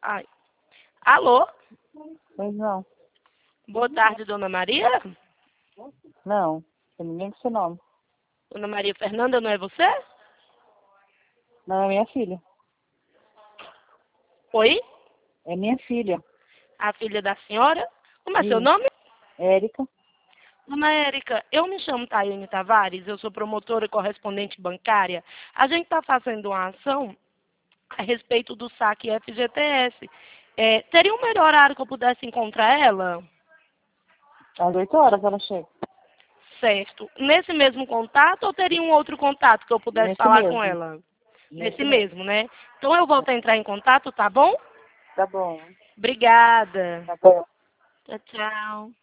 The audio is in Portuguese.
Ai. Alô? Pois não. Boa tarde, dona Maria? Não. Tem ninguém com seu nome. Dona Maria Fernanda, não é você? Não, é minha filha. Oi? É minha filha. A filha da senhora? Como é seu Isso. nome? Érica. Dona Érica, eu me chamo Tayane Tavares, eu sou promotora e correspondente bancária. A gente está fazendo uma ação a respeito do saque FGTS. Teria um melhor horário que eu pudesse encontrar ela? Às 8 horas ela chega. Certo. Nesse mesmo contato ou teria um outro contato que eu pudesse Nesse falar com mesmo. ela? Nesse mesmo, né? Então eu volto a entrar em contato, tá bom? Tá bom. Obrigada. Tá bom. Tchau, tchau.